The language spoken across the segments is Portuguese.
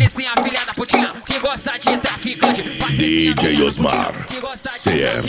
Patricinha, filha da putinha, que gosta de traficante. DJ Osmar, CR,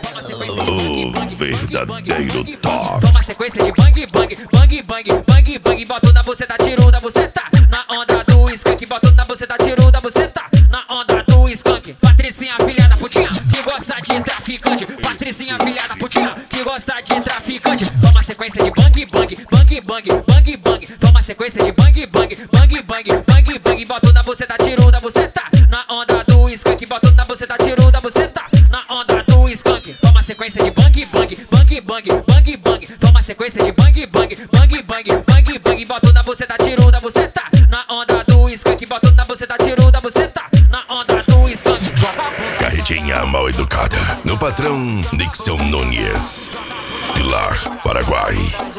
o verdadeiro top. Toma sequência de bang, bang, bang, bang, bang, bang. Botou na buceta, tirou da buceta. Na onda do skunk, botou na buceta, tirou da buceta. Na onda do skunk. Patricinha, filha da putinha, que gosta de traficante. Patricinha, filha da putinha, que gosta de traficante. Toma sequência de bang, bang, bang, bang, bang, bang. Toma sequência de bang, bang, bang, bang, bang, bang. Botou na buceta, tirou da buceta. Na onda do skunk, botou na buceta, tirou da buceta. Na onda do skunk. Toma sequência de bang, bang, bang, bang, bang, bang. Toma sequência de bang, bang, bang, bang, bang, bang. Botou na buceta, tirou da buceta. Na onda do skunk, botou na buceta, tirou da buceta. Na onda do skunk. Carretinha mal educada, no patrão Nixon Nunes, Pilar, Paraguai.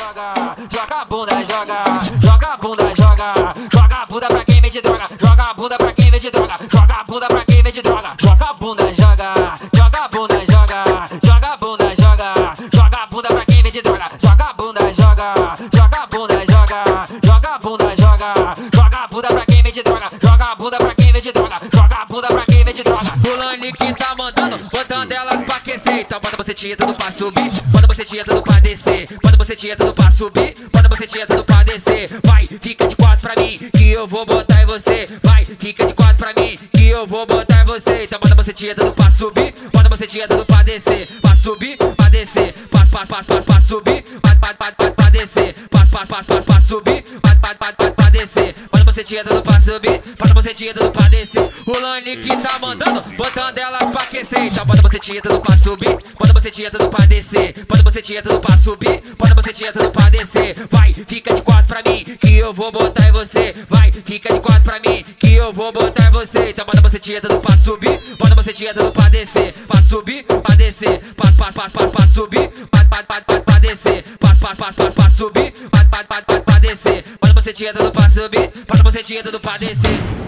Joga a bunda, joga a bunda, joga a bunda pra quem vende droga, joga a bunda pra quem vende droga, joga a bunda pra quem vende droga, joga a bunda, joga a bunda, joga a bunda, joga a bunda pra quem vende droga, joga a bunda, joga a bunda, joga a bunda, joga a bunda pra quem vende droga, joga a bunda pra quem vende droga, joga a bunda pra quem vende droga. Fulane que tá mandando, botando elas pra aquecer, então bota você tinha tudo pra subir, bota você tinha tudo pra descer, bota você tinha tudo pra subir, bota você tinha tudo pra descer. Vai, fica de quatro pra mim, que eu vou botar em você. Vai, fica de quatro pra mim, que eu vou botar em você. Então bota você tinha tudo pra subir, bota você tinha tudo pra descer, pra subir, pra descer, passo, passo, passo, passo, pra subir, pra descer, passo, passo, passo, passo, pra subir, pra descer. Bota você tinha tudo pra subir, bota você tinha tudo pra descer. O Lani que tá mandando, botando elas pra aquecer. Então bota você tinha tudo pra subir, bota você tinha tudo pra descer, bota você tinha tudo pra subir, bota você tinha tudo pra descer. Vai, fica de quatro pra mim, que eu vou botar em você. Vai, fica de quatro pra mim, que eu vou botar em você. Então bota você tinha tudo pra subir, bota você tinha tudo pra descer, pra subir, pra descer, passo, passo, passo, passo, pra subir, pra descer, passo, passo, passo, passo, pra subir, pra descer. Bota você tinha tudo pra subir, bota você tinha tudo pra descer.